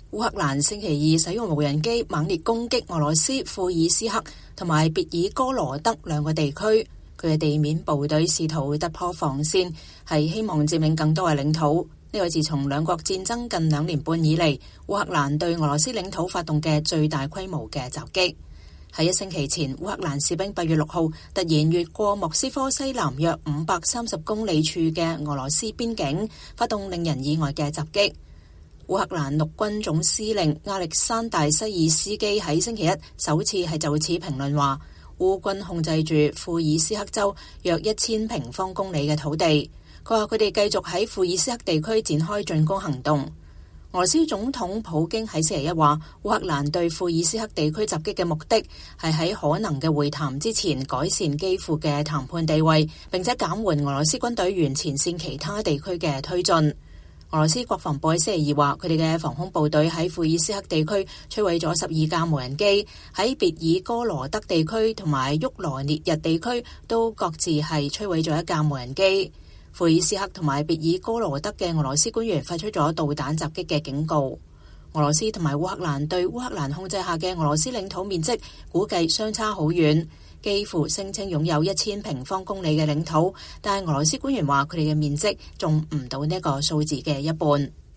烏克蘭星期二使用無人機猛烈攻擊俄羅斯庫爾斯克同埋別爾哥羅德兩個地區，佢嘅地面部隊試圖突破防線，係希望佔領更多嘅領土。呢個自從兩國戰爭近2年半以嚟，烏克蘭對俄羅斯領土發動嘅最大規模嘅襲擊。喺1星期前，烏克蘭士兵8月6號突然越過莫斯科西南約530公里處嘅俄羅斯邊境，發動令人意外嘅襲擊。烏克蘭陸軍總司令亞歷山大西爾斯基喺星期一首次係就此評論話，烏軍控制住庫爾斯克州約1000平方公里嘅土地。佢話佢哋繼續喺庫爾斯克地區展開進攻行動。俄羅斯總統普京喺星期一話，烏克蘭對庫爾斯克地區襲擊嘅目的係喺可能嘅會談之前改善基輔嘅談判地位，並且減緩俄羅斯軍隊沿前線其他地區嘅推進。俄羅斯國防部喺星期二話，佢哋嘅防空部隊喺庫爾斯克地區摧毀咗12架無人機，喺別爾哥羅德地區同埋沃羅涅日地區都各自係摧毀咗1架無人機。庫爾斯克同埋別爾哥羅德嘅俄羅斯官員發出咗導彈襲擊嘅警告。俄羅斯同埋烏克蘭對烏克蘭控制下嘅俄羅斯領土面積估計相差好遠。基輔聲稱擁有1000平方公里嘅領土，但係俄羅斯官員話佢哋嘅面積仲唔到呢個數字嘅一半。